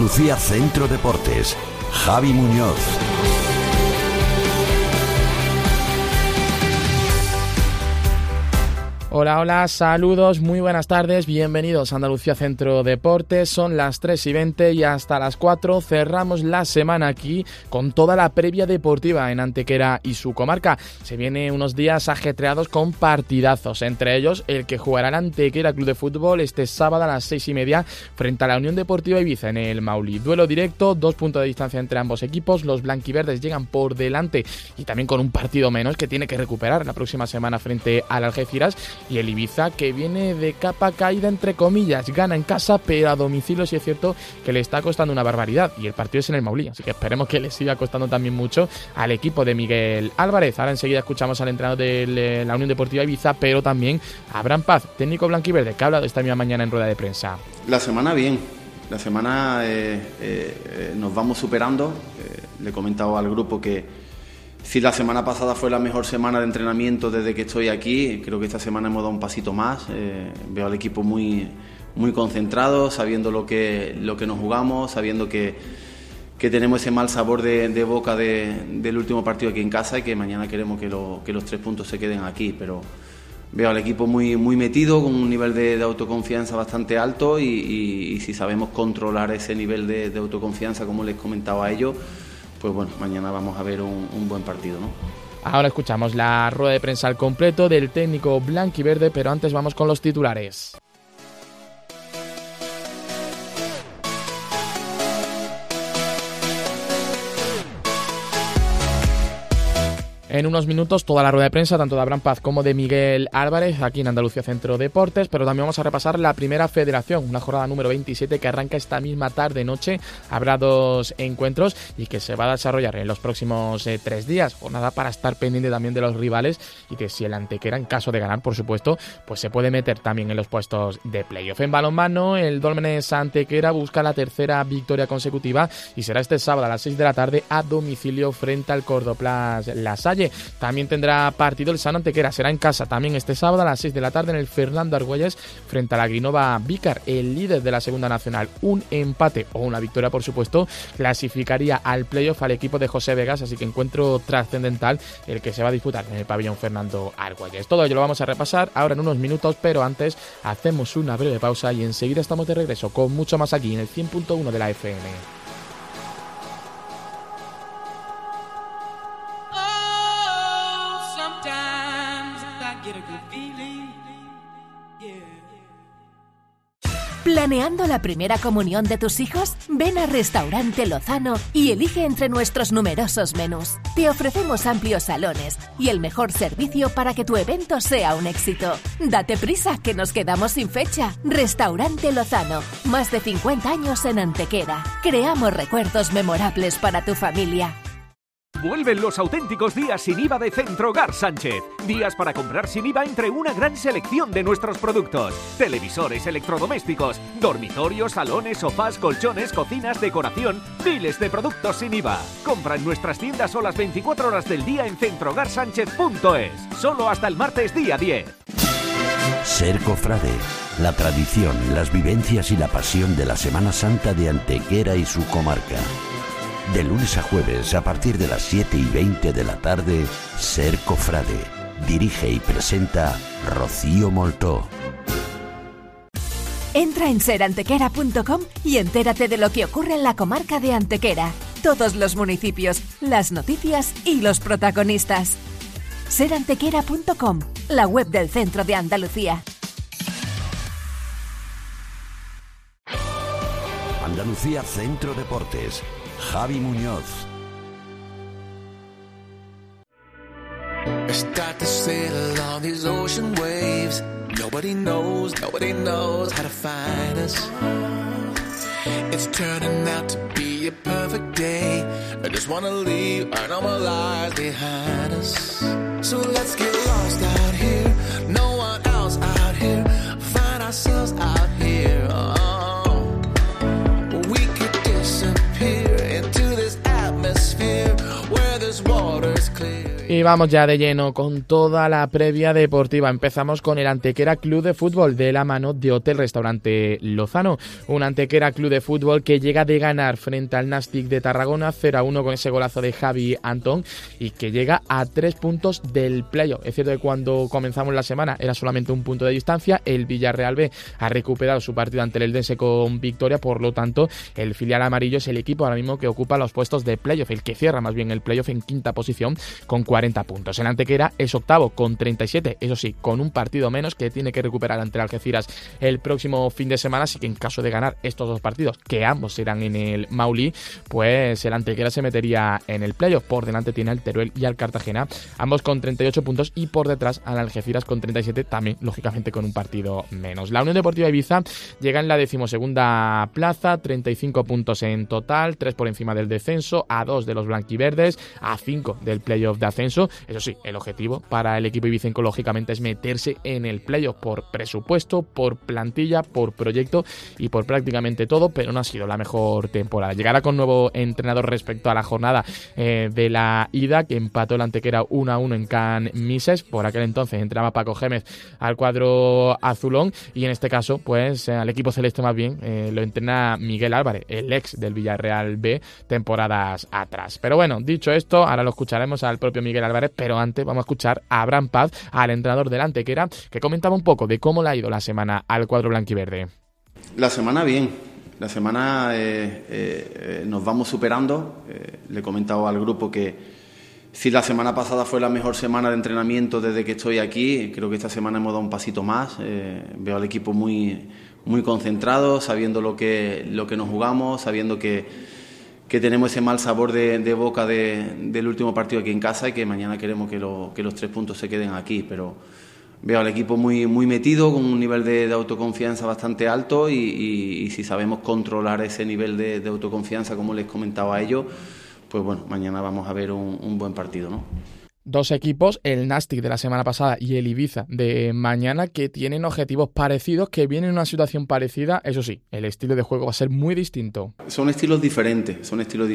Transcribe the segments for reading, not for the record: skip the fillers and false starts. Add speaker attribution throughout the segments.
Speaker 1: Andalucía Centro Deportes, Javi Muñoz.
Speaker 2: Hola, hola, saludos, muy buenas tardes, bienvenidos a Andalucía Centro Deportes, son las 3:20 y hasta las 4 cerramos la semana aquí con toda la previa deportiva en Antequera y su comarca. Se vienen unos días ajetreados con partidazos, entre ellos el que jugará el Antequera Club de Fútbol este sábado a las 6:30 frente a la Unión Deportiva Ibiza en el Maulí. Duelo directo, 2 puntos de distancia entre ambos equipos, los blanquiverdes llegan por delante y también con un partido menos que tiene que recuperar la próxima semana frente al Algeciras. Y el Ibiza, que viene de capa caída, entre comillas, gana en casa, pero a domicilio sí es cierto que le está costando una barbaridad. Y el partido es en el Maulí, así que esperemos que le siga costando también mucho al equipo de Miguel Álvarez. Ahora enseguida escuchamos al entrenador de la Unión Deportiva Ibiza, pero también a Abraham Paz, técnico blanquiverde, que ha hablado esta misma mañana en rueda de prensa.
Speaker 3: La semana bien, la semana nos vamos superando. Le he comentado al grupo que si la semana pasada fue la mejor semana de entrenamiento desde que estoy aquí, creo que esta semana hemos dado un pasito más. Veo al equipo muy concentrado, sabiendo lo que nos jugamos, sabiendo que tenemos ese mal sabor de boca del último partido aquí en casa y que mañana queremos que los 3 puntos se queden aquí. Pero veo al equipo muy metido, con un nivel de autoconfianza bastante alto y si sabemos controlar ese nivel de autoconfianza, como les comentaba a ellos, pues bueno, mañana vamos a ver un buen partido, ¿no?
Speaker 2: Ahora escuchamos la rueda de prensa al completo del técnico blanquiverde, pero antes vamos con los titulares. En unos minutos toda la rueda de prensa, tanto de Abraham Paz como de Miguel Álvarez, aquí en Andalucía Centro Deportes, pero también vamos a repasar la primera federación, una jornada número 27 que arranca esta misma tarde-noche. Habrá 2 encuentros y que se va a desarrollar en los próximos 3 días. Jornada para estar pendiente también de los rivales y que si el Antequera, en caso de ganar, por supuesto, pues se puede meter también en los puestos de playoff. En balonmano, el Dólmenes Antequera busca la tercera victoria consecutiva y será este sábado a las 6 de la tarde a domicilio frente al Cordoplas La Salle. También tendrá partido el Sano Antequera, será en casa también este sábado a las 6 de la tarde en el Fernando Argüelles frente a la Grinova Vícar, el líder de la segunda nacional. Un empate o una victoria, por supuesto, clasificaría al playoff al equipo de José Vegas, así que encuentro trascendental el que se va a disputar en el pabellón Fernando Argüelles. Todo ello lo vamos a repasar ahora en unos minutos, pero antes hacemos una breve pausa y enseguida estamos de regreso con mucho más aquí en el 100.1 de la FM.
Speaker 4: ¿Planeando la primera comunión de tus hijos? Ven a Restaurante Lozano y elige entre nuestros numerosos menús. Te ofrecemos amplios salones y el mejor servicio para que tu evento sea un éxito. Date prisa, que nos quedamos sin fecha. Restaurante Lozano, más de 50 años en Antequera. Creamos recuerdos memorables para tu familia.
Speaker 5: Vuelven los auténticos días sin IVA de Centrogar Sánchez. Días para comprar sin IVA entre una gran selección de nuestros productos. Televisores, electrodomésticos, dormitorios, salones, sofás, colchones, cocinas, decoración, miles de productos sin IVA. Compra en nuestras tiendas o las 24 horas del día en centrogarsánchez.es. Solo hasta el martes día 10.
Speaker 1: Ser cofrade, la tradición, las vivencias y la pasión de la Semana Santa de Antequera y su comarca. De lunes a jueves, a partir de las 7:20 de la tarde, Ser Cofrade. Dirige y presenta Rocío Moltó.
Speaker 4: Entra en serantequera.com y entérate de lo que ocurre en la comarca de Antequera. Todos los municipios, las noticias y los protagonistas. Serantequera.com, la web del Centro de Andalucía.
Speaker 1: Andalucía Centro Deportes, Javi Muñoz.
Speaker 6: Start to sail on these ocean waves. Nobody knows how to find us. It's turning out to be a perfect day. I just wanna leave our normal lives behind us. So let's get lost out here. No one else out here. Find ourselves out here. Oh, we could disappear into this atmosphere where this water's clear.
Speaker 2: Y vamos ya de lleno con toda la previa deportiva. Empezamos con el Antequera Club de Fútbol de la mano de Hotel Restaurante Lozano. Un Antequera Club de Fútbol que llega de ganar frente al Nàstic de Tarragona 0-1 con ese golazo de Javi Antón y que llega a 3 puntos del playoff. Es cierto que cuando comenzamos la semana era solamente un punto de distancia. El Villarreal B ha recuperado su partido ante el Eldense con victoria, por lo tanto el filial amarillo es el equipo ahora mismo que ocupa los puestos de playoff, el que cierra más bien el playoff en quinta posición con 40 puntos. El Antequera es octavo con 37, eso sí, con un partido menos que tiene que recuperar ante el Algeciras el próximo fin de semana, así que en caso de ganar estos dos partidos, que ambos serán en el Maulí, pues el Antequera se metería en el playoff. Por delante tiene al Teruel y al Cartagena, ambos con 38 puntos, y por detrás al Algeciras con 37, también lógicamente con un partido menos. La Unión Deportiva Ibiza llega en la 12ª plaza, 35 puntos en total, 3 por encima del descenso, a 2 de los blanquiverdes, a 5 del playoff de ascenso. Eso sí, el objetivo para el equipo ibicenco lógicamente es meterse en el playoff por presupuesto, por plantilla, por proyecto y por prácticamente todo, pero no ha sido la mejor temporada. Llegará con nuevo entrenador respecto a la jornada de la ida, que empató el Antequera 1-1 en Can Mises. Por aquel entonces entrenaba Paco Gémez al cuadro azulón, y en este caso pues al equipo celeste más bien lo entrena Miguel Álvarez, el ex del Villarreal B temporadas atrás. Pero bueno, dicho esto, ahora lo escucharemos al propio Miguel Álvarez, pero antes vamos a escuchar a Abraham Paz, al entrenador del Antequera, que comentaba un poco de cómo le ha ido la semana al cuadro blanquiverde.
Speaker 3: La semana bien, la semana nos vamos superando. Le he comentado al grupo que si la semana pasada fue la mejor semana de entrenamiento desde que estoy aquí, creo que esta semana hemos dado un pasito más. Veo al equipo muy concentrado, sabiendo lo que nos jugamos, sabiendo que tenemos ese mal sabor de boca del último partido aquí en casa y que mañana queremos que los 3 puntos se queden aquí. Pero veo al equipo muy metido, con un nivel de autoconfianza bastante alto, y si sabemos controlar ese nivel de autoconfianza, como les comentaba a ellos, pues bueno, mañana vamos a ver un buen partido, ¿no?
Speaker 2: Dos equipos, el Nàstic de la semana pasada y el Ibiza de mañana, que tienen objetivos parecidos, que vienen en una situación parecida. Eso sí, el estilo de juego va a ser muy distinto.
Speaker 3: Son estilos diferentes,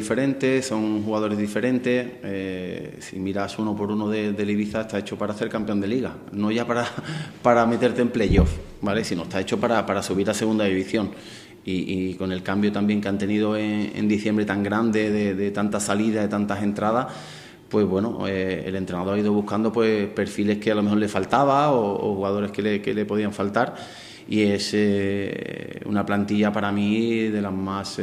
Speaker 3: son jugadores diferentes. Si miras uno por uno del Ibiza, está hecho para ser campeón de liga, no ya para meterte en playoff, ¿vale? Sino está hecho para subir a segunda división. Y con el cambio también que han tenido en diciembre tan grande, de tantas salidas, de tantas entradas, pues bueno, el entrenador ha ido buscando pues perfiles que a lo mejor le faltaba o jugadores que le podían faltar, y es una plantilla para mí de las más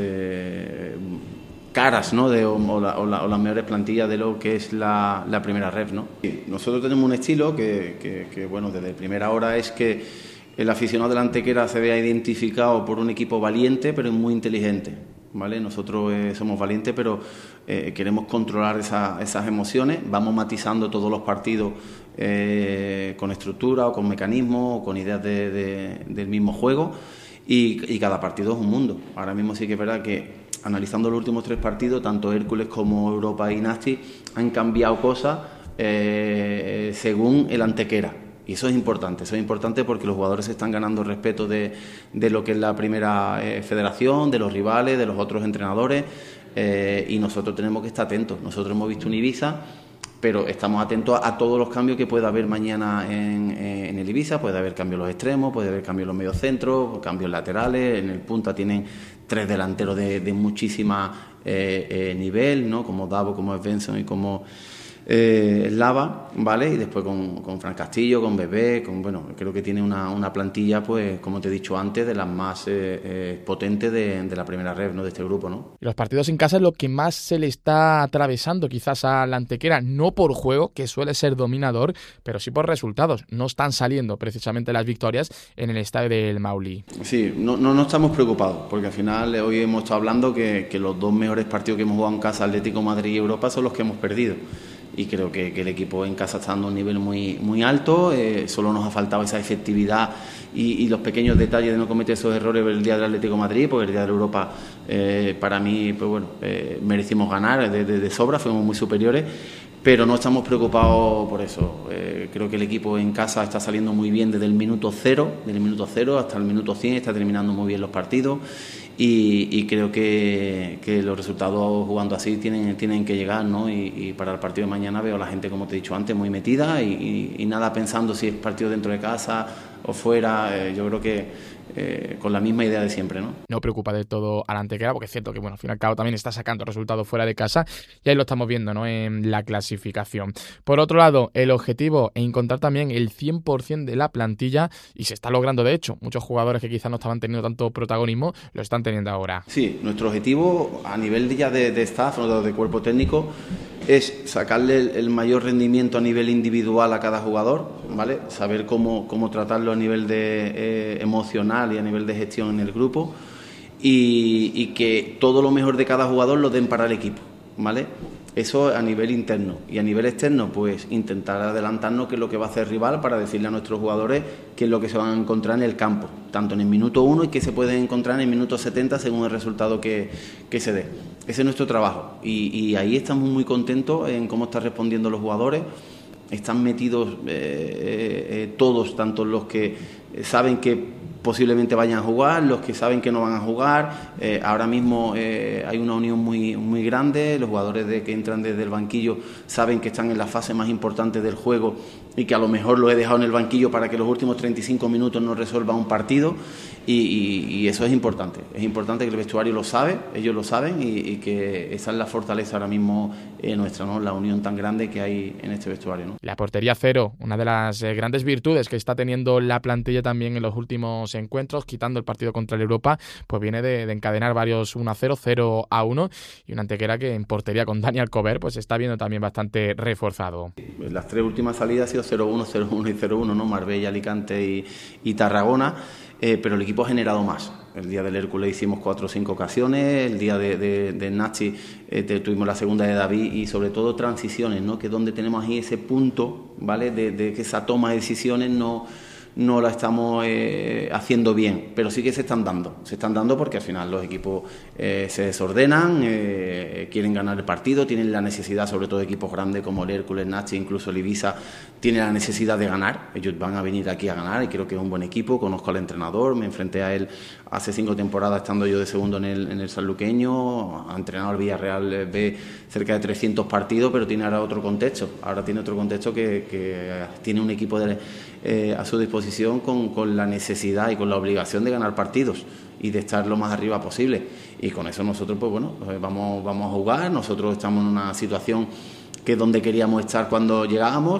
Speaker 3: caras, ¿no? O las mejores plantillas de lo que es la primera ref, ¿no? Y nosotros tenemos un estilo que bueno, desde primera hora es que el aficionado del Antequera se vea identificado por un equipo valiente pero muy inteligente, ¿vale? Nosotros somos valientes, pero queremos controlar esas emociones. Vamos matizando todos los partidos con estructura o con mecanismos o con ideas del mismo juego, y cada partido es un mundo. Ahora mismo sí que es verdad que, analizando los últimos 3 partidos, tanto Hércules como Europa y Nàstic han cambiado cosas según el Antequera. Y eso es importante porque los jugadores están ganando respeto de lo que es la primera federación, de los rivales, de los otros entrenadores, y nosotros tenemos que estar atentos. Nosotros hemos visto un Ibiza, pero estamos atentos a todos los cambios que pueda haber mañana en el Ibiza. Puede haber cambios en los extremos, puede haber cambios en los mediocentros, cambios laterales. En el punta tienen 3 delanteros de muchísima nivel, ¿no? Como Davo, como Svensson y como Lava, ¿vale? Y después con Fran Castillo, con Bebé, bueno, creo que tiene una plantilla, pues como te he dicho antes, de las más potentes de la primera red, ¿no? De este grupo, ¿no?
Speaker 2: Y los partidos en casa es lo que más se le está atravesando quizás a la Antequera, no por juego, que suele ser dominador, pero sí por resultados. No están saliendo precisamente las victorias en el estadio del Maulí.
Speaker 3: Sí, no estamos preocupados, porque al final hoy hemos estado hablando que los 2 mejores partidos que hemos jugado en casa, Atlético Madrid y Europa, son los que hemos perdido. Y creo que el equipo en casa está dando un nivel muy alto. Solo nos ha faltado esa efectividad y los pequeños detalles de no cometer esos errores el día del Atlético de Madrid, porque el día de la Europa, para mí, pues bueno, merecimos ganar de sobra, fuimos muy superiores, pero no estamos preocupados por eso. Creo que el equipo en casa está saliendo muy bien desde el minuto 0 hasta el minuto 100, está terminando muy bien los partidos, y creo que los resultados jugando así tienen que llegar, ¿no? Y para el partido de mañana veo a la gente, como te he dicho antes, muy metida y nada pensando si es partido dentro de casa o fuera. Yo creo que con la misma idea de siempre, ¿no?
Speaker 2: No preocupa del todo a la Antequera, porque es cierto que, bueno, al fin y al cabo también está sacando resultados fuera de casa y ahí lo estamos viendo, ¿no?, en la clasificación. Por otro lado, el objetivo es encontrar también el 100% de la plantilla y se está logrando, de hecho. Muchos jugadores que quizás no estaban teniendo tanto protagonismo lo están teniendo ahora.
Speaker 3: Sí, nuestro objetivo a nivel ya de staff, ¿no?, de cuerpo técnico, es sacarle el mayor rendimiento a nivel individual a cada jugador, ¿vale? Saber cómo tratarlo a nivel de emocional y a nivel de gestión en el grupo y que todo lo mejor de cada jugador lo den para el equipo, ¿vale? Eso a nivel interno. Y a nivel externo, pues intentar adelantarnos qué es lo que va a hacer el rival para decirle a nuestros jugadores qué es lo que se van a encontrar en el campo, tanto en el minuto 1 y qué se pueden encontrar en el minuto 70 según el resultado que se dé. Ese es nuestro trabajo y ahí estamos muy contentos en cómo están respondiendo los jugadores. Están metidos todos, tanto los que saben que posiblemente vayan a jugar, los que saben que no van a jugar. Ahora mismo hay una unión muy grande. Los jugadores que entran desde el banquillo saben que están en la fase más importante del juego y que a lo mejor lo he dejado en el banquillo para que los últimos 35 minutos no resuelva un partido y eso es importante. Es importante que el vestuario lo sabe, ellos lo saben y que esa es la fortaleza ahora mismo nuestra, ¿no? La unión tan grande que hay en este vestuario, ¿no?
Speaker 2: La portería cero, una de las grandes virtudes que está teniendo la plantilla también en los últimos encuentros, quitando el partido contra el Europa, pues viene de encadenar varios 1-0, 0-1 y una Antequera que en portería con Dani Alcover pues se está viendo también bastante reforzado.
Speaker 3: Las tres últimas salidas ha sido 0-1, 0-1 y 0-1, ¿no? Marbella, Alicante y Tarragona, pero el equipo ha generado más. El día del Hércules hicimos 4 o 5 ocasiones, el día de Nachi tuvimos la segunda de David y sobre todo transiciones, ¿no? Que es donde tenemos ahí ese punto, ¿vale? De que esa toma de decisiones no la estamos haciendo bien, pero sí que se están dando porque al final los equipos se desordenan, quieren ganar el partido, tienen la necesidad, sobre todo equipos grandes como el Hércules, Nachi, incluso el Ibiza, tienen la necesidad de ganar. Ellos van a venir aquí a ganar y creo que es un buen equipo. Conozco al entrenador, me enfrenté a él hace 5 temporadas estando yo de segundo en el sanluqueño, ha entrenado al Villarreal B cerca de 300 partidos, pero tiene ahora otro contexto, que tiene un equipo a su disposición con la necesidad y con la obligación de ganar partidos y de estar lo más arriba posible, y con eso nosotros pues bueno, vamos a jugar. Nosotros estamos en una situación que es donde queríamos estar cuando llegábamos,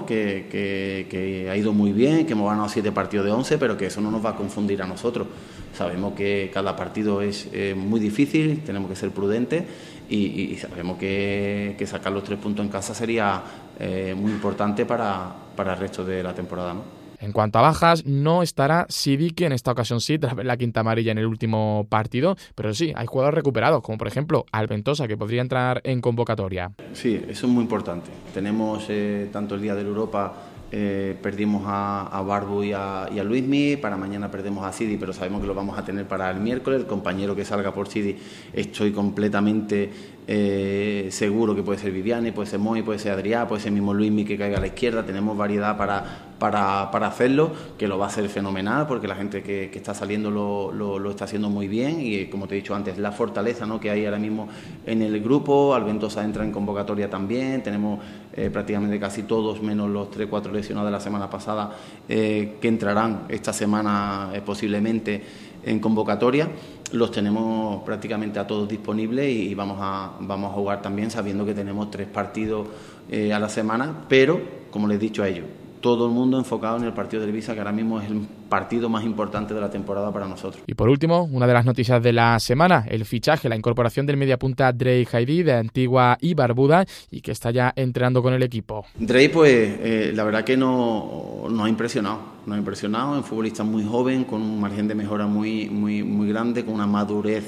Speaker 3: que ha ido muy bien, que hemos ganado 7 partidos de 11, pero que eso no nos va a confundir a nosotros. Sabemos que cada partido es muy difícil, tenemos que ser prudentes y sabemos que sacar los 3 puntos en casa sería muy importante para el resto de la temporada, ¿no?
Speaker 2: En cuanto a bajas, no estará Sidique en esta ocasión, sí, tras ver la quinta amarilla en el último partido, pero sí, hay jugadores recuperados, como por ejemplo Alventosa, que podría entrar en convocatoria.
Speaker 3: Sí, eso es muy importante. Tenemos tanto el día del Europa, perdimos a Barbu y a Luismi, para mañana perdemos a Sidi, pero sabemos que lo vamos a tener para el miércoles. El compañero que salga por Sidi, estoy completamente seguro que puede ser Viviane, puede ser Moi, puede ser Adrià, puede ser mismo Luismi que caiga a la izquierda. Tenemos variedad para hacerlo, que lo va a hacer fenomenal, porque la gente que está saliendo lo está haciendo muy bien y, como te he dicho antes, la fortaleza, ¿no?, que hay ahora mismo en el grupo. Alventosa entra en convocatoria también. Tenemos prácticamente casi todos, menos los 3-4 lesionados de la semana pasada, que entrarán esta semana posiblemente en convocatoria. Los tenemos prácticamente a todos disponibles y vamos a jugar también sabiendo que tenemos 3 partidos a la semana, pero como les he dicho a ellos, todo el mundo enfocado en el partido del Ibiza, que ahora mismo es el partido más importante de la temporada para nosotros.
Speaker 2: Y por último, una de las noticias de la semana, el fichaje, la incorporación del mediapunta Drey Haidí de Antigua y Barbuda, y que está ya entrenando con el equipo.
Speaker 3: Drey, pues la verdad que nos ha impresionado. Nos ha impresionado, es un futbolista muy joven, con un margen de mejora muy grande, con una madurez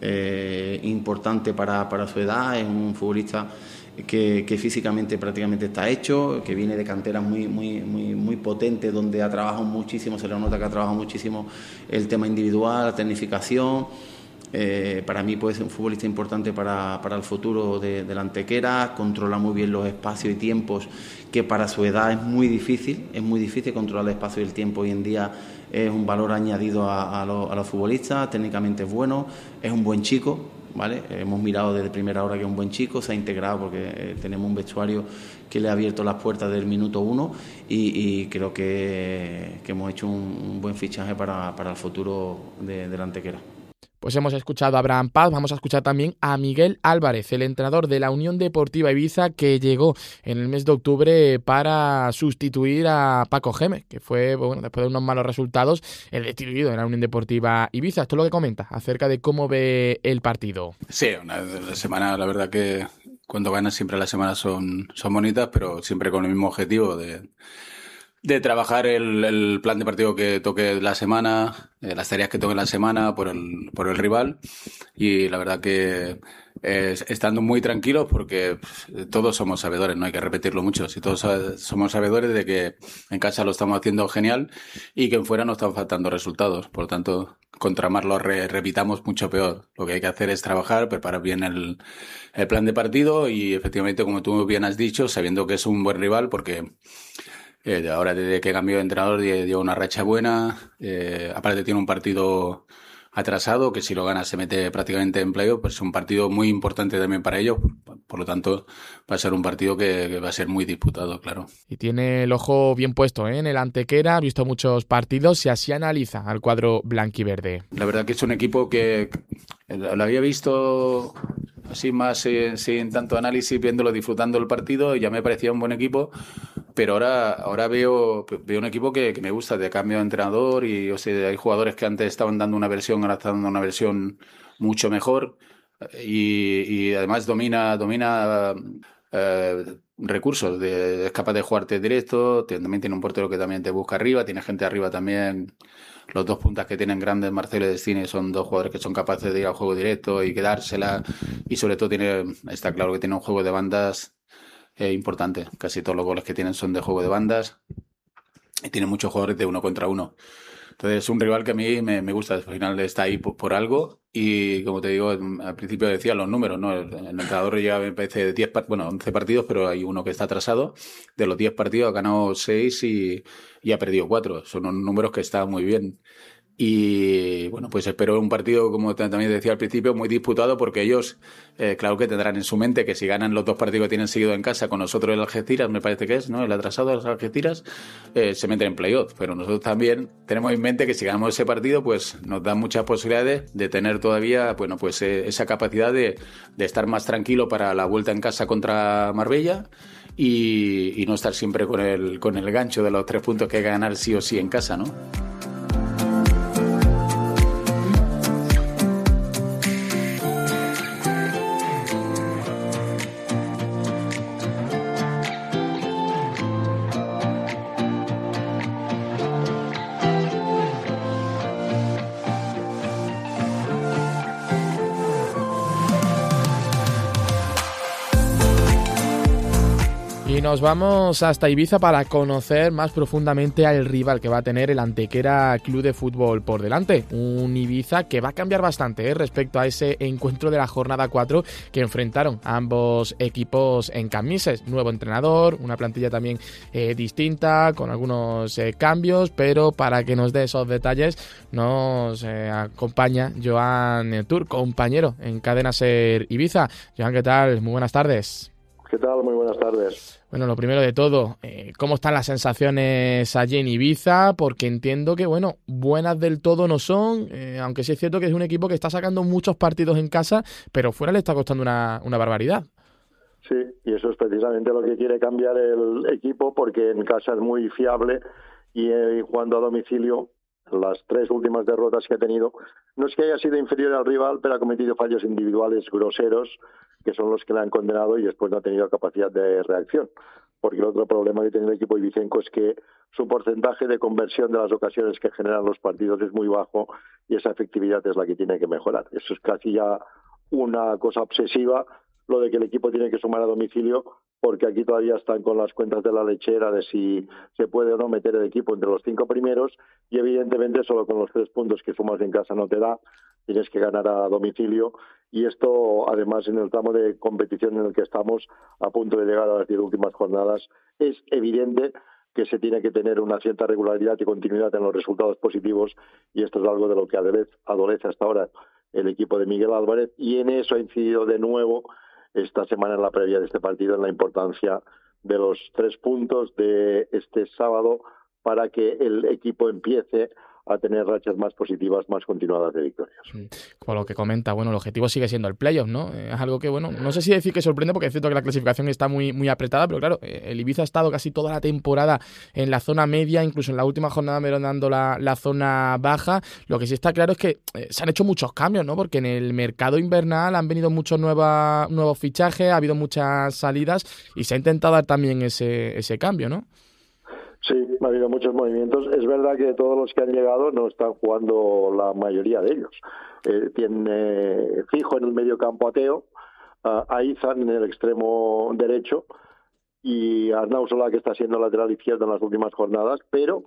Speaker 3: importante para su edad. Es un futbolista que físicamente prácticamente está hecho, que viene de canteras muy potentes, donde ha trabajado muchísimo, se le nota que ha trabajado muchísimo el tema individual, la tecnificación. Para mí puede ser un futbolista importante para el futuro de la Antequera, controla muy bien los espacios y tiempos, que para su edad es muy difícil controlar el espacio y el tiempo hoy en día. Es un valor añadido a los futbolistas, técnicamente es bueno, es un buen chico, ¿vale? Hemos mirado desde primera hora que es un buen chico, se ha integrado porque tenemos un vestuario que le ha abierto las puertas del minuto 1 y creo que hemos hecho un buen fichaje para el futuro de la Antequera.
Speaker 2: Pues hemos escuchado a Abraham Paz, vamos a escuchar también a Miguel Álvarez, el entrenador de la Unión Deportiva Ibiza, que llegó en el mes de octubre para sustituir a Paco Gémez, que fue, bueno, después de unos malos resultados, el destituido de la Unión Deportiva Ibiza. Esto es lo que comenta acerca de cómo ve el partido.
Speaker 7: Sí, una semana, la verdad que cuando ganas siempre las semanas son bonitas, pero siempre con el mismo objetivo de trabajar el plan de partido que toque la semana, las tareas que toque la semana por el rival, y la verdad que estando muy tranquilos porque todos somos sabedores, no hay que repetirlo mucho, si todos somos sabedores de que en casa lo estamos haciendo genial y que en fuera nos están faltando resultados, por lo tanto contra más lo repitamos mucho peor. Lo que hay que hacer es trabajar, preparar bien el plan de partido y efectivamente, como tú bien has dicho, sabiendo que es un buen rival porque ahora desde que cambió de entrenador lleva una racha buena, aparte tiene un partido atrasado que si lo gana se mete prácticamente en playoff, pues es un partido muy importante también para ellos, por lo tanto va a ser un partido que va a ser muy disputado, claro.
Speaker 2: Y tiene el ojo bien puesto en el Antequera, ha visto muchos partidos y así analiza al cuadro blanquiverde.
Speaker 7: La verdad que es un equipo que lo había visto así más sin tanto análisis, viéndolo, disfrutando el partido, y ya me parecía un buen equipo. Pero ahora veo un equipo que me gusta, de cambio de entrenador, y o sea, hay jugadores que antes estaban dando una versión, ahora están dando una versión mucho mejor, y además domina recursos, es capaz de jugarte directo, también tiene un portero que también te busca arriba, tiene gente arriba también. Los dos puntas que tienen grandes, Marcelo y Destiny, son dos jugadores que son capaces de ir al juego directo y quedársela, y sobre todo está claro que tiene un juego de bandas importante. Casi todos los goles que tienen son de juego de bandas y tiene muchos jugadores de 1 contra 1. Entonces es un rival que a mí me gusta. Al final está ahí por algo, y como te digo, al principio decía los números, ¿no? El entrenador lleva, me parece, 11 partidos, pero hay uno que está atrasado. De los 10 partidos ha ganado 6 y ha perdido 4. Son unos números que están muy bien. Y bueno, pues espero un partido, como también decía al principio, muy disputado, porque ellos, claro que tendrán en su mente que si ganan los 2 partidos que tienen seguido en casa, con nosotros el Algeciras, me parece que es, ¿no? El atrasado de los Algeciras, se meten en playoff. Pero nosotros también tenemos en mente que si ganamos ese partido, pues nos da muchas posibilidades de tener todavía, bueno, pues esa capacidad de estar más tranquilo para la vuelta en casa contra Marbella, y no estar siempre con el gancho de los 3 puntos que hay que ganar sí o sí en casa, ¿no?
Speaker 2: Y nos vamos hasta Ibiza para conocer más profundamente al rival que va a tener el Antequera Club de Fútbol por delante. Un Ibiza que va a cambiar bastante respecto a ese encuentro de la jornada 4 que enfrentaron a ambos equipos en Camises. Nuevo entrenador, una plantilla también distinta, con algunos cambios, pero para que nos dé esos detalles nos acompaña Joan Tur, compañero en Cadena Ser Ibiza. Joan, ¿qué tal? Muy buenas tardes.
Speaker 8: ¿Qué tal? Muy buenas tardes.
Speaker 2: Bueno, lo primero de todo, ¿cómo están las sensaciones allí en Ibiza? Porque entiendo que, bueno, buenas del todo no son, aunque sí es cierto que es un equipo que está sacando muchos partidos en casa, pero fuera le está costando una barbaridad.
Speaker 8: Sí, y eso es precisamente lo que quiere cambiar el equipo, porque en casa es muy fiable y jugando a domicilio, las 3 últimas derrotas que ha tenido, no es que haya sido inferior al rival, pero ha cometido fallos individuales groseros, que son los que le han condenado, y después no ha tenido capacidad de reacción. Porque el otro problema que tiene el equipo ibicenco es que su porcentaje de conversión de las ocasiones que generan los partidos es muy bajo, y esa efectividad es la que tiene que mejorar. Eso es casi ya una cosa obsesiva, lo de que el equipo tiene que sumar a domicilio, porque aquí todavía están con las cuentas de la lechera de si se puede o no meter el equipo entre los 5 primeros, y evidentemente solo con los 3 puntos que sumas en casa no te da, tienes que ganar a domicilio, y esto además en el tramo de competición en el que estamos a punto de llegar a las 10 últimas jornadas es evidente que se tiene que tener una cierta regularidad y continuidad en los resultados positivos, y esto es algo de lo que adolece hasta ahora el equipo de Miguel Álvarez, y en eso ha incidido de nuevo esta semana en la previa de este partido, en la importancia de los 3 puntos de este sábado para que el equipo empiece a tener rachas más positivas, más continuadas de victorias.
Speaker 2: Por lo que comenta, bueno, el objetivo sigue siendo el playoff, ¿no? Es algo que, bueno, no sé si decir que sorprende, porque es cierto que la clasificación está muy, muy apretada, pero claro, el Ibiza ha estado casi toda la temporada en la zona media, incluso en la última jornada merondeando la zona baja. Lo que sí está claro es que se han hecho muchos cambios, ¿no? Porque en el mercado invernal han venido muchos nuevos fichajes, ha habido muchas salidas y se ha intentado dar también ese cambio, ¿no?
Speaker 8: Sí, ha habido muchos movimientos. Es verdad que todos los que han llegado no están jugando la mayoría de ellos. Tiene fijo en el medio campo a Teo, a Izan en el extremo derecho y a Arnau Solà, que está siendo lateral izquierdo en las últimas jornadas, pero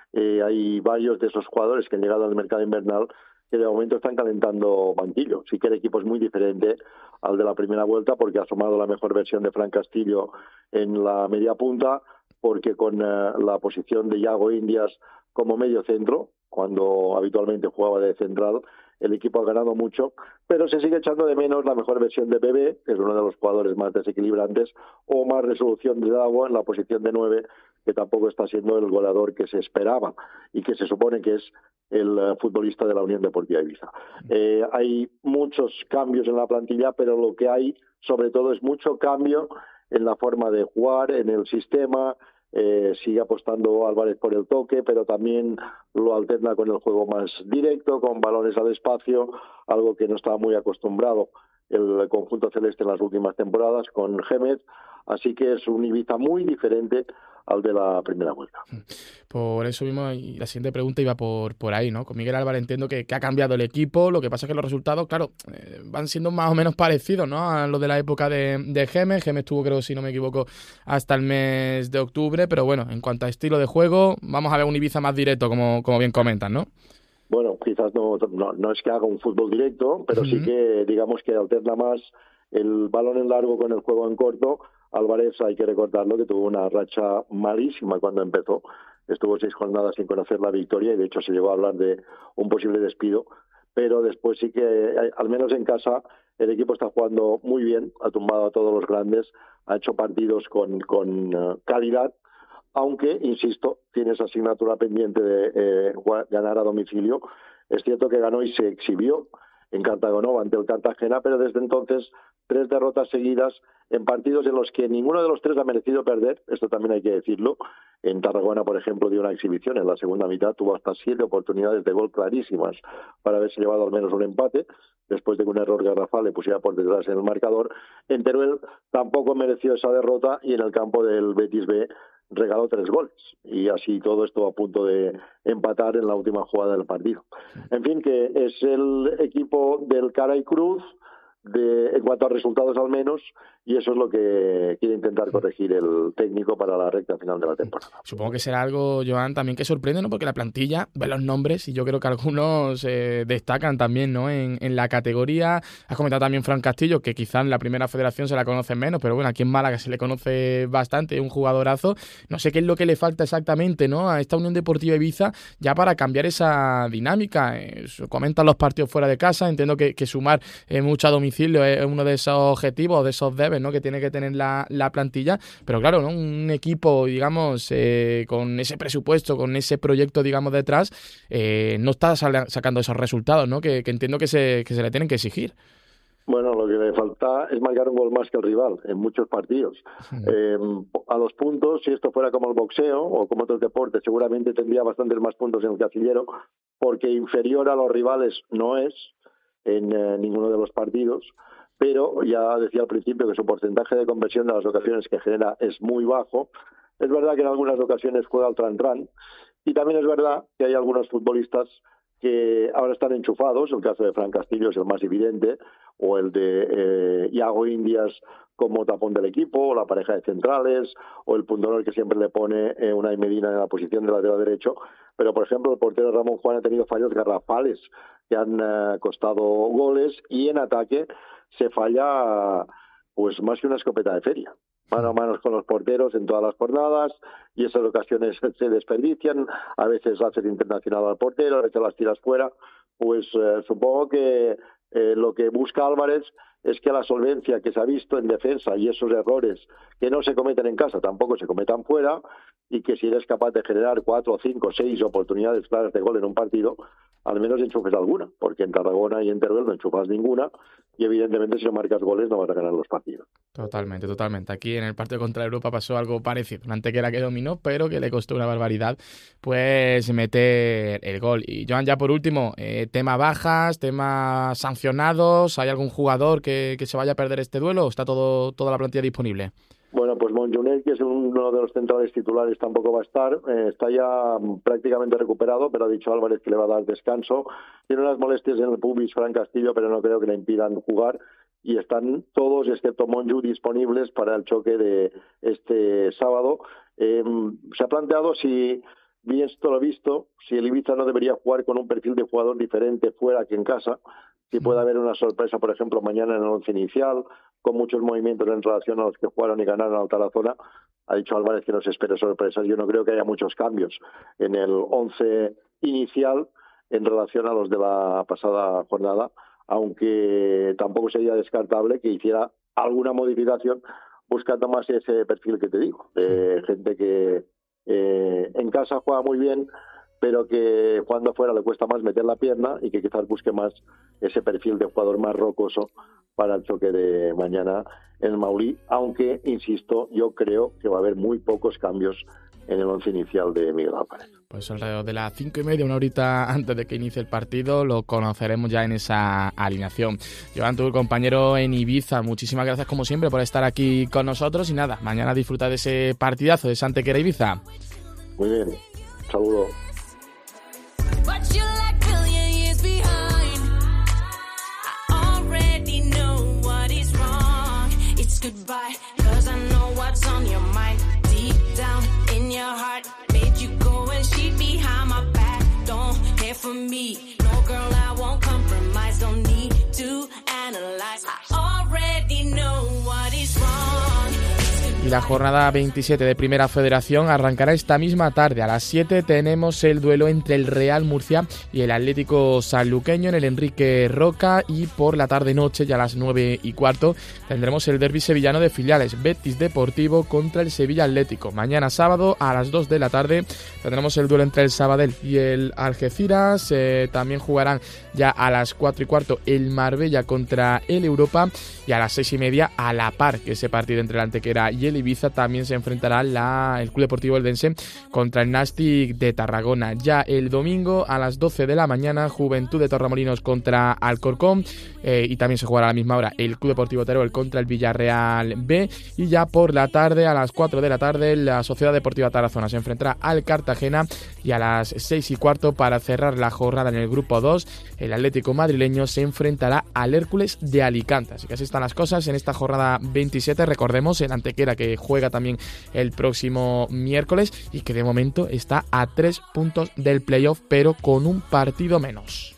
Speaker 8: hay varios de esos jugadores que han llegado al mercado invernal que de momento están calentando banquillo. Sí que el equipo es muy diferente al de la primera vuelta, porque ha asomado la mejor versión de Fran Castillo en la media punta, porque con la posición de Yago Indias como medio centro, cuando habitualmente jugaba de central, el equipo ha ganado mucho, pero se sigue echando de menos la mejor versión de Bebé, que es uno de los jugadores más desequilibrantes, o más resolución de Dago en la posición de 9, que tampoco está siendo el goleador que se esperaba y que se supone que es el futbolista de la Unión Deportiva Ibiza. Hay muchos cambios en la plantilla, pero lo que hay sobre todo es mucho cambio en la forma de jugar, en el sistema. Sigue apostando Álvarez por el toque, pero también lo alterna con el juego más directo, con balones al espacio, algo que no estaba muy acostumbrado el conjunto celeste en las últimas temporadas con Gémez, así que es un Ibiza muy diferente al de la primera vuelta.
Speaker 2: Por eso mismo, y la siguiente pregunta iba por ahí, ¿no? Con Miguel Álvarez entiendo que ha cambiado el equipo, lo que pasa es que los resultados, claro, van siendo más o menos parecidos, ¿no? A los de la época de Gémez. Gémez tuvo, creo, si no me equivoco, hasta el mes de octubre, pero bueno, en cuanto a estilo de juego, vamos a ver un Ibiza más directo, como bien comentan, ¿no?
Speaker 8: Bueno, quizás no es que haga un fútbol directo, pero sí que digamos que alterna más el balón en largo con el juego en corto. Álvarez, hay que recordarlo, que tuvo una racha malísima cuando empezó. Estuvo 6 jornadas sin conocer la victoria y de hecho se llegó a hablar de un posible despido. Pero después sí que, al menos en casa, el equipo está jugando muy bien, ha tumbado a todos los grandes, ha hecho partidos con calidad, aunque, insisto, tiene esa asignatura pendiente de ganar a domicilio. Es cierto que ganó y se exhibió en Cartagonova ante el Cartagena, pero desde entonces 3 derrotas seguidas en partidos en los que ninguno de los 3 ha merecido perder, esto también hay que decirlo. En Tarragona, por ejemplo, dio una exhibición en la segunda mitad, tuvo hasta 7 oportunidades de gol clarísimas para haberse llevado al menos un empate, después de que un error garrafal le pusiera por detrás en el marcador. En Teruel tampoco mereció esa derrota y en el campo del Betis B regaló 3 goles y así todo esto a punto de empatar en la última jugada del partido. En fin, que es el equipo del cara y cruz en cuanto a resultados al menos, y eso es lo que quiere intentar corregir el técnico para la recta final de la temporada.
Speaker 2: Supongo que será algo, Joan, también que sorprende, ¿no? Porque la plantilla ve los nombres y yo creo que algunos destacan también, ¿no? En la categoría. Has comentado también Fran Castillo, que quizá en la primera federación se la conocen menos, pero bueno, aquí en Málaga se le conoce bastante, un jugadorazo. No sé qué es lo que le falta exactamente, ¿no? A esta Unión Deportiva Ibiza ya para cambiar esa dinámica. Comentan los partidos fuera de casa, entiendo que sumar mucho a domicilio es uno de esos objetivos, de esos debes, ¿no? Que tiene que tener la plantilla, pero claro, ¿no? Un equipo, digamos, con ese presupuesto, con ese proyecto, digamos, detrás, no está sacando esos resultados, ¿no? Que entiendo que se le tienen que exigir.
Speaker 8: Bueno, lo que le falta es marcar un gol más que el rival en muchos partidos. A los puntos, si esto fuera como el boxeo o como otros deportes, seguramente tendría bastantes más puntos en el casillero, porque inferior a los rivales no es en ninguno de los partidos, pero ya decía al principio que su porcentaje de conversión de las ocasiones que genera es muy bajo. Es verdad que en algunas ocasiones juega al tran-tran, y también es verdad que hay algunos futbolistas que ahora están enchufados. El caso de Fran Castillo es el más evidente, o el de Iago Indias como tapón del equipo, o la pareja de centrales, o el pundonor que siempre le pone Unai Medina en la posición de lateral derecho. Pero, por ejemplo, el portero Ramón Juan ha tenido fallos garrafales que han costado goles, y en ataque se falla pues más que una escopeta de feria. Mano a mano con los porteros en todas las jornadas, y esas ocasiones se desperdician. A veces haces internacional al portero, a veces las tiras fuera. Pues supongo que lo que busca Álvarez es que la solvencia que se ha visto en defensa y esos errores que no se cometen en casa tampoco se cometan fuera, y que si eres capaz de generar 4, 5, 6 oportunidades claras de gol en un partido, al menos enchufes alguna, porque en Tarragona y en Teruel no enchufas ninguna, y evidentemente si no marcas goles no vas a ganar los partidos.
Speaker 2: Totalmente. Aquí en el partido contra Europa pasó algo parecido. Una Antequera que dominó, pero que le costó una barbaridad pues meter el gol. Y Joan, ya por último, tema bajas, tema sancionados, ¿hay algún jugador que se vaya a perder este duelo o está toda la plantilla disponible?
Speaker 8: Bueno, pues Montjunet, que es uno de los centrales titulares, tampoco va a estar. Está ya prácticamente recuperado, pero ha dicho Álvarez que le va a dar descanso. Tiene unas molestias en el pubis Fran Castillo, pero no creo que le impidan jugar. Y están todos, excepto Monju, disponibles para el choque de este sábado. Se ha planteado si, visto lo visto, si el Ibiza no debería jugar con un perfil de jugador diferente fuera que en casa. Si puede haber una sorpresa, por ejemplo, mañana en el once inicial, con muchos movimientos en relación a los que jugaron y ganaron al Tarazona. Ha dicho Álvarez que no se espere sorpresas. Yo no creo que haya muchos cambios en el once inicial en relación a los de la pasada jornada, aunque tampoco sería descartable que hiciera alguna modificación buscando más ese perfil que te digo, de gente que en casa juega muy bien, pero que jugando fuera le cuesta más meter la pierna, y que quizás busque más ese perfil de jugador más rocoso para el choque de mañana en el Maurí, aunque, insisto, yo creo que va a haber muy pocos cambios en el once inicial de Miguel Álvarez.
Speaker 2: Pues alrededor de las 5:30, una horita antes de que inicie el partido, lo conoceremos ya en esa alineación. Joan, tu compañero en Ibiza, muchísimas gracias como siempre por estar aquí con nosotros, y nada, mañana disfruta de ese partidazo de esa Antequera Ibiza.
Speaker 8: Muy bien, saludo.
Speaker 9: Goodbye, 'cause I know what's on your mind. Deep down in your heart, made you go and cheat behind my back. Don't care for me, no girl, I won't compromise. Don't need to analyze, I already know what is wrong.
Speaker 2: Y la jornada 27 de Primera Federación arrancará esta misma tarde. A las 7 tenemos el duelo entre el Real Murcia y el Atlético Sanluqueño en el Enrique Roca, y por la tarde-noche, ya a las 9:15, tendremos el derbi sevillano de filiales, Betis Deportivo contra el Sevilla Atlético. Mañana sábado a las 2 de la tarde tendremos el duelo entre el Sabadell y el Algeciras. También jugarán ya a las 4:15 el Marbella contra el Europa, y a las 6:30 a la par que ese partido entre el Antequera y el Ibiza también se enfrentará el Club Deportivo Eldense contra el Nastic de Tarragona. Ya el domingo a las 12 de la mañana, Juventud de Torremolinos contra Alcorcón, y también se jugará a la misma hora el Club Deportivo Teruel contra el Villarreal B, y ya por la tarde, a las 4 de la tarde, la Sociedad Deportiva Tarazona se enfrentará al Cartagena, y a las 6:15, para cerrar la jornada en el grupo 2, el Atlético madrileño se enfrentará al Hércules de Alicante. Así que así están las cosas en esta jornada 27. Recordemos, el Antequera, que juega también el próximo miércoles, y que de momento está a 3 puntos del playoff, pero con un partido menos.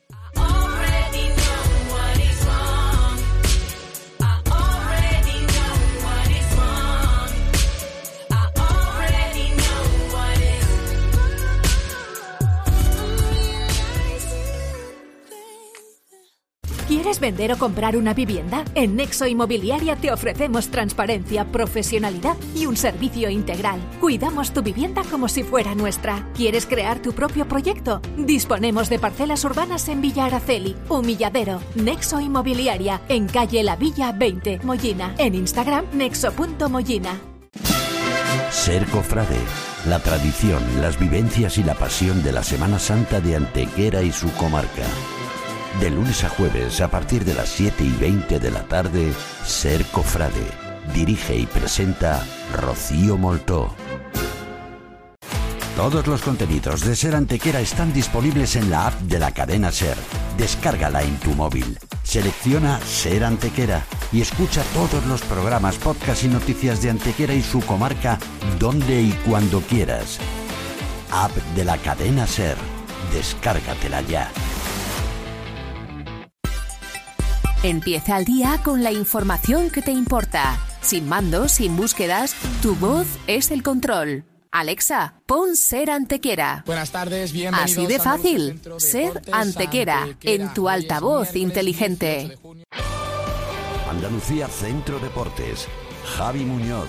Speaker 4: ¿Quieres vender o comprar una vivienda? En Nexo Inmobiliaria te ofrecemos transparencia, profesionalidad y un servicio integral. Cuidamos tu vivienda como si fuera nuestra. ¿Quieres crear tu propio proyecto? Disponemos de parcelas urbanas en Villa Araceli, Humilladero. Nexo Inmobiliaria, en calle La Villa 20, Mollina. En Instagram, nexo.mollina.
Speaker 1: Ser cofrade, la tradición, las vivencias y la pasión de la Semana Santa de Antequera y su comarca. De lunes a jueves, a partir de las 7:20 de la tarde, Ser cofrade. Dirige y presenta Rocío Moltó. Todos los contenidos de Ser Antequera están disponibles en la app de la cadena Ser. Descárgala en tu móvil. Selecciona Ser Antequera y escucha todos los programas, podcasts y noticias de Antequera y su comarca donde y cuando quieras. App de la cadena Ser. Descárgatela ya.
Speaker 4: Empieza el día con la información que te importa. Sin mandos, sin búsquedas, tu voz es el control. Alexa, pon Ser Antequera.
Speaker 2: Buenas tardes, bienvenidos.
Speaker 4: Así de fácil, Ser Antequera, en tu altavoz inteligente.
Speaker 1: Andalucía Centro Deportes. Javi Muñoz.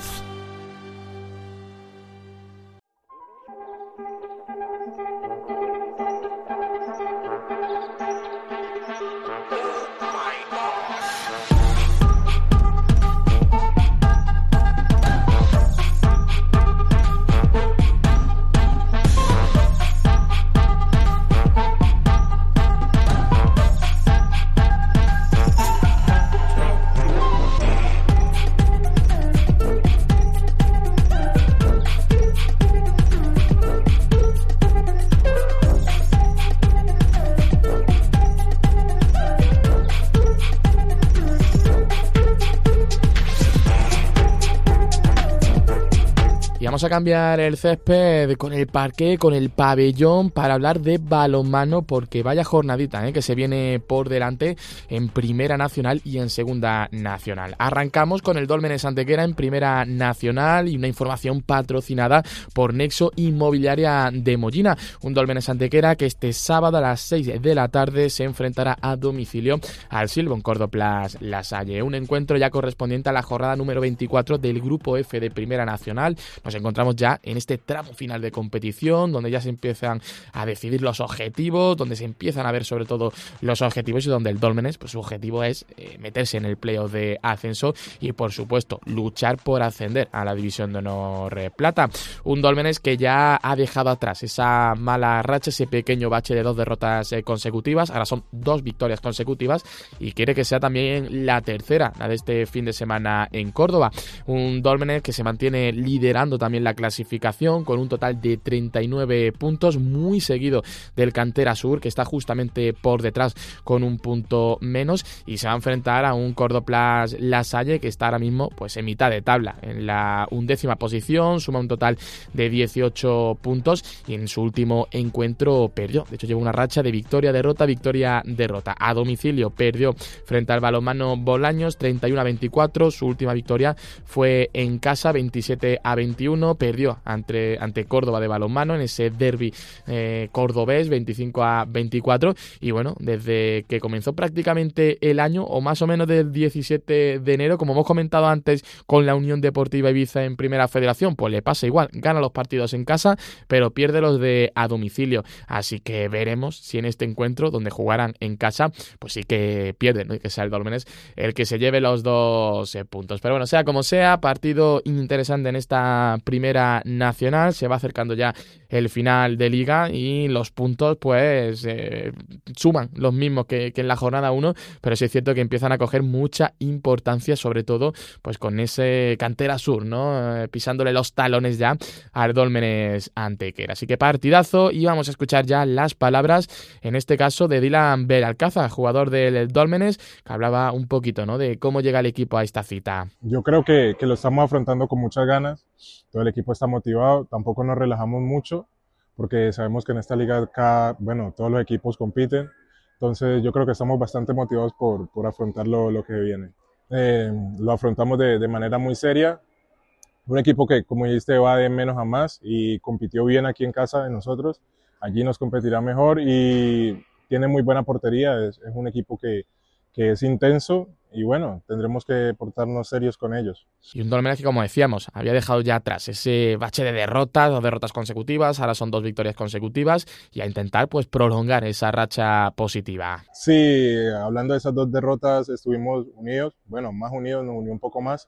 Speaker 2: Vamos a cambiar el césped con el parqué, con el pabellón, para hablar de balonmano, porque vaya jornadita que se viene por delante en Primera Nacional y en Segunda Nacional. Arrancamos con el Dólmenes Antequera en Primera Nacional y una información patrocinada por Nexo Inmobiliaria de Mollina. Un Dólmenes Antequera que este sábado a las 6 de la tarde se enfrentará a domicilio al Silbón Cordoplas La Salle. Un encuentro ya correspondiente a la jornada número 24 del Grupo F de Primera Nacional. Nos encontramos ya en este tramo final de competición, donde ya se empiezan a decidir los objetivos, donde se empiezan a ver sobre todo los objetivos y donde el Dólmenes, pues su objetivo es meterse en el playoff de ascenso y por supuesto luchar por ascender a la División de Honor Plata. Un Dólmenes que ya ha dejado atrás esa mala racha, ese pequeño bache de 2 derrotas consecutivas, ahora son 2 victorias consecutivas y quiere que sea también la tercera, la de este fin de semana en Córdoba. Un Dólmenes que se mantiene liderando también la clasificación con un total de 39 puntos, muy seguido del Cantera Sur, que está justamente por detrás con un punto menos, y se va a enfrentar a un Cordoplas La Salle que está ahora mismo pues en mitad de tabla, en la 11ª posición, suma un total de 18 puntos y en su último encuentro perdió. De hecho lleva una racha de victoria-derrota, victoria-derrota. A domicilio perdió frente al Balonmano Bolaños 31-24, su última victoria fue en casa 27-21, perdió ante Córdoba de balonmano en ese derbi cordobés 25-24 y bueno, desde que comenzó prácticamente el año, o más o menos del 17 de enero, como hemos comentado antes con la Unión Deportiva Ibiza en Primera Federación, pues le pasa igual, gana los partidos en casa pero pierde los de a domicilio, así que veremos si en este encuentro donde jugarán en casa pues sí que pierden, ¿no? Y que sea el Dólmenes el que se lleve los 2 puntos, pero bueno, sea como sea, partido interesante en esta Primera Nacional. Se va acercando ya el final de Liga y los puntos pues suman los mismos que en la jornada 1, pero sí es cierto que empiezan a coger mucha importancia, sobre todo pues con ese Cantera Sur, ¿no? Pisándole los talones ya al Dólmenes Antequera. Así que partidazo, y vamos a escuchar ya las palabras, en este caso de Dylan Belalcázar, jugador del Dólmenes, que hablaba un poquito, ¿no?, de cómo llega el equipo a esta cita.
Speaker 10: Yo creo que lo estamos afrontando con muchas ganas. Todo el equipo está motivado, tampoco nos relajamos mucho porque sabemos que en esta liga todos los equipos compiten, entonces yo creo que estamos bastante motivados por afrontar lo que viene. Lo afrontamos de manera muy seria, un equipo que, como dijiste, va de menos a más y compitió bien aquí en casa de nosotros, allí nos competirá mejor y tiene muy buena portería, es un equipo que es intenso y bueno, tendremos que portarnos serios con ellos.
Speaker 2: Y un Dólmenes que, como decíamos, había dejado ya atrás ese bache de derrotas, 2 derrotas consecutivas, ahora son 2 victorias consecutivas y a intentar pues prolongar esa racha positiva.
Speaker 10: Sí, hablando de esas 2 derrotas estuvimos unidos, más unidos, nos unió un poco más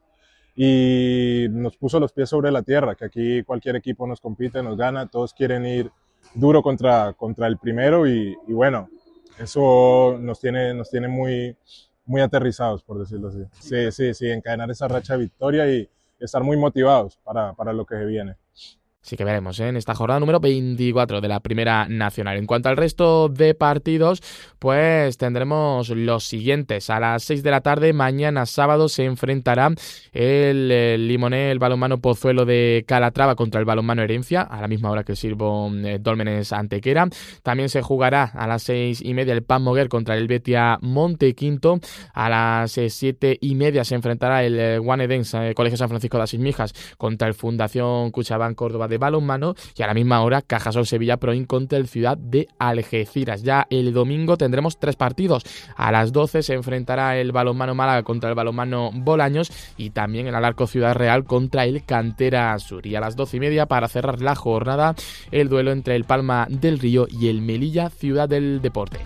Speaker 10: y nos puso los pies sobre la tierra, que aquí cualquier equipo nos compite, nos gana, todos quieren ir duro contra el primero y bueno, eso nos tiene muy aterrizados, por decirlo así. Sí, encadenar esa racha de victoria y estar muy motivados para lo que viene.
Speaker 2: Así que veremos en esta jornada número 24 de la Primera Nacional. En cuanto al resto de partidos, pues tendremos los siguientes. A las 6 de la tarde, mañana sábado, se enfrentará el Limoné, el balonmano Pozuelo de Calatrava contra el balonmano Herencia, a la misma hora que el Sirvo Dólmenes Antequera. También se jugará a las 6:30 el Pan Moguer contra el Betia Montequinto. A las 7:30 se enfrentará el Guanedens Colegio San Francisco de Asís Mijas contra el Fundación Cuchabán Córdoba de balonmano, y a la misma hora Cajasol Sevilla Proin contra el Ciudad de Algeciras. Ya el domingo tendremos 3 partidos. A las 12 se enfrentará el balonmano Málaga contra el balonmano Bolaños, y también el Alarco Ciudad Real contra el Cantera Sur. Y a las 12:30, para cerrar la jornada, el duelo entre el Palma del Río y el Melilla Ciudad del Deporte.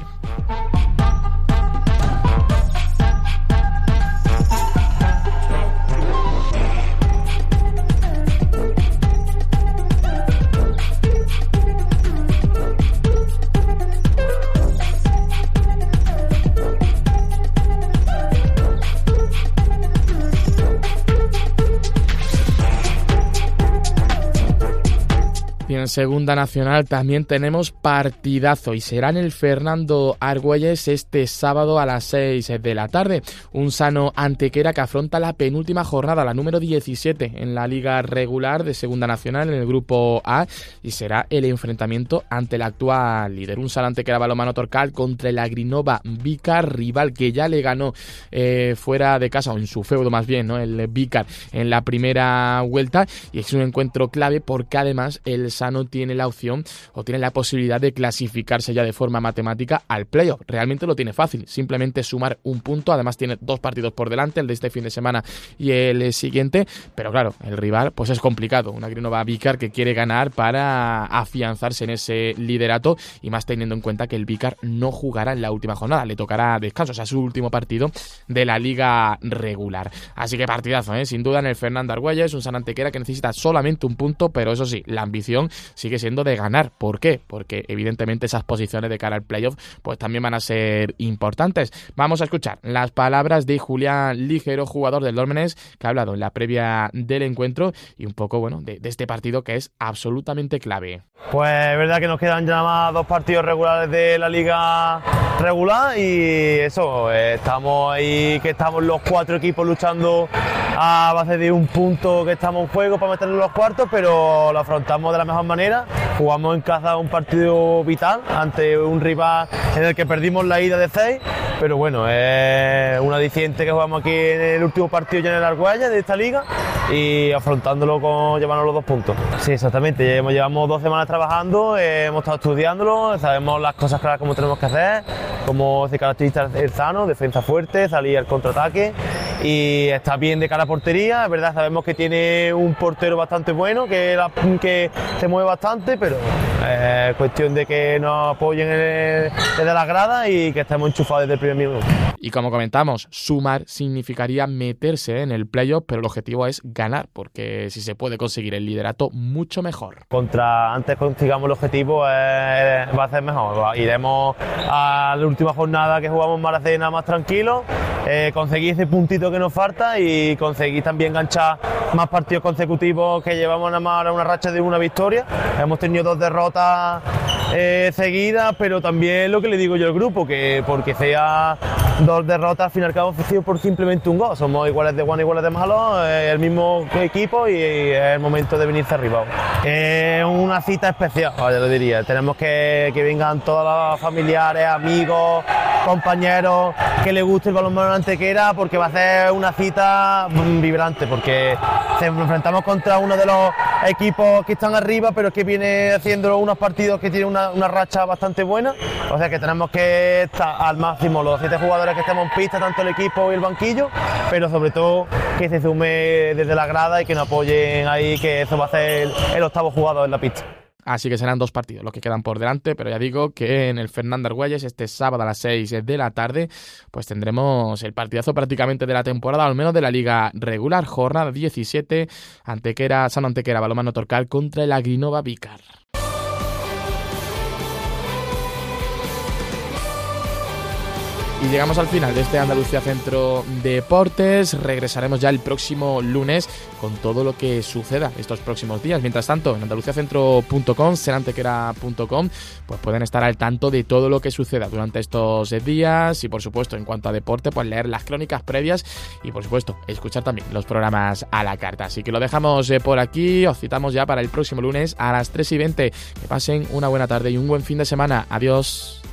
Speaker 2: Y en Segunda Nacional también tenemos partidazo, y será en el Fernando Argüelles este sábado a las 6 de la tarde. Un Sano Antequera que afronta la penúltima jornada, la número 17 en la liga regular de Segunda Nacional en el grupo A, y será el enfrentamiento ante el actual líder. Un Sano Antequera balonmano Torcal contra el Agrinova Vícar, rival que ya le ganó fuera de casa, o en su feudo más bien, ¿no?, el Vícar en la primera vuelta, y es un encuentro clave porque además el Sano tiene la opción o tiene la posibilidad de clasificarse ya de forma matemática al playoff. Realmente lo tiene fácil, simplemente sumar un punto. Además tiene 2 partidos por delante, el de este fin de semana y el siguiente, pero claro, el rival pues es complicado. Una Agrinova Vícar que quiere ganar para afianzarse en ese liderato, y más teniendo en cuenta que el Vícar no jugará en la última jornada, le tocará descanso, o sea, su último partido de la liga regular. Así que partidazo, sin duda, en el Fernando Argüelles, un San Antequera que necesita solamente un punto, pero eso sí, la ambición sigue siendo de ganar. ¿Por qué? Porque evidentemente esas posiciones de cara al playoff pues también van a ser importantes. Vamos a escuchar las palabras de Julián Ligero, jugador del Dólmenes, que ha hablado en la previa del encuentro y un poco, bueno, de este partido que es absolutamente clave.
Speaker 11: Pues es verdad que nos quedan ya más 2 partidos regulares de la liga regular, y eso, estamos ahí, que estamos los 4 equipos luchando a base de un punto que estamos en juego para meternos en los cuartos, pero lo afrontamos de la mejor manera. Jugamos en casa un partido vital ante un rival en el que perdimos la ida de 6, pero bueno, es un aliciente que jugamos aquí en el último partido ya en el Argüelles de esta liga, y afrontándolo con llevarnos los 2 puntos. Sí, exactamente, llevamos 2 semanas trabajando, hemos estado estudiándolo, sabemos las cosas claras como tenemos que hacer, cómo se caracteriza el Sano, defensa fuerte, salir al contraataque, y está bien de cara a portería. Es verdad, sabemos que tiene un portero bastante bueno, que se mueve bastante, pero es cuestión de que nos apoyen desde la grada y que estemos enchufados desde el primer minuto.
Speaker 2: Y como comentamos, sumar significaría meterse en el playoff, pero el objetivo es ganar, porque si se puede conseguir el liderato, mucho mejor.
Speaker 11: Antes consigamos el objetivo, va a ser mejor. Iremos a la última jornada que jugamos en Maracena más tranquilo, conseguir ese puntito que nos falta y conseguir también enganchar más partidos consecutivos, que llevamos nada más una racha de una victoria. Hemos tenido 2 derrotas seguidas, pero también lo que le digo yo al grupo, que porque sea 2 derrotas, al fin y al cabo ha sido por simplemente un gol. Somos iguales de buenos, iguales de malos, el mismo equipo, y es el momento de venirse arriba. Es una cita especial, yo lo diría. Tenemos que vengan todos los familiares, amigos, compañeros que les guste el balonmano Antequera, porque va a ser una cita vibrante, porque nos enfrentamos contra uno de los equipos que están arriba, pero que viene haciendo unos partidos que tienen una racha bastante buena. O sea que tenemos que estar al máximo los 7 jugadores que estemos en pista, tanto el equipo y el banquillo, pero sobre todo que se sume desde la grada y que nos apoyen ahí, que eso va a ser el 8º jugador en la pista.
Speaker 2: Así que serán 2 partidos los que quedan por delante, pero ya digo que en el Fernando Argüelles este sábado a las 6 de la tarde pues tendremos el partidazo prácticamente de la temporada, al menos de la liga regular. Jornada 17, Sano Antequera balonmano Torcal contra el Agrinova Vícar. Y llegamos al final de este Andalucía Centro Deportes. Regresaremos ya el próximo lunes con todo lo que suceda estos próximos días. Mientras tanto, en andaluciacentro.com, serantequera.com, pues pueden estar al tanto de todo lo que suceda durante estos días. Y por supuesto, en cuanto a deporte, pues leer las crónicas previas y por supuesto, escuchar también los programas a la carta. Así que lo dejamos por aquí. Os citamos ya para el próximo lunes a las 3:20. Que pasen una buena tarde y un buen fin de semana. Adiós.